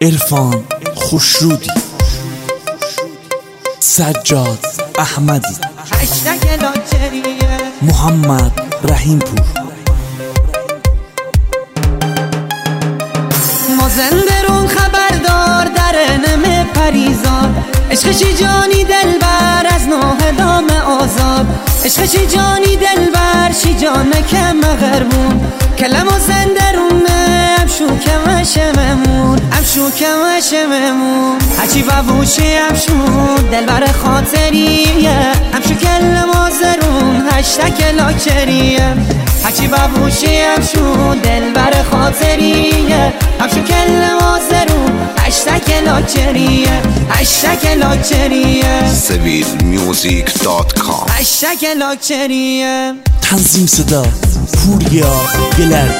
عرفان خوشرودی، سجاد احمدی، محمد رحیم پور. ما زندرون خبردار در نم پریزاد، عشقشی جانی دلبر از نوه دام آزاد، عشقشی جانی دلبر شی جانه که مغربون کلم و زندرون امشو که وشممون امشو که وشممون هچی ببوشی امشو دلبر خاطریه امشو کلم و زرون هشتک لاکچریه هچی ببوشی امشو دلبر خاطریه امشو کلم و زرون هشتک لاکچریه هشتک لاکچریه sevilmusic.com هشتک لاکچریه. تنظیم صدا پوریا گلر.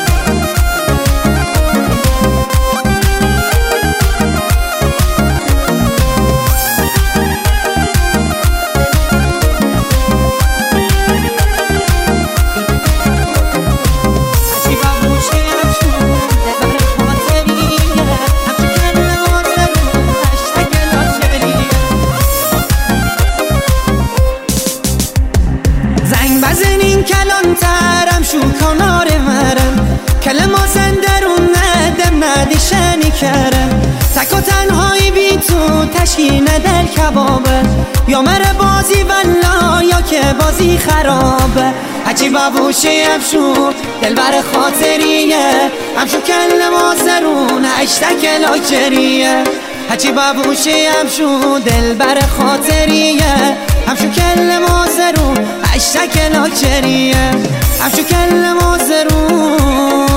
بزنین کلانترم شو کنار مرم کلمه زندرون ندم ندیشنی کرم تک و تنهایی بی تو تشکیل ندل کبابه یا مره بازی ولا یا که بازی خرابه هچی ببوشه امشو دلبر خاطریه امشو کلمه زرون هشتک لاکچریه هچی ببوشه امشو دلبر خاطریه امشو کلمه زرون هشتک لاکچریه امشو کلمه زرون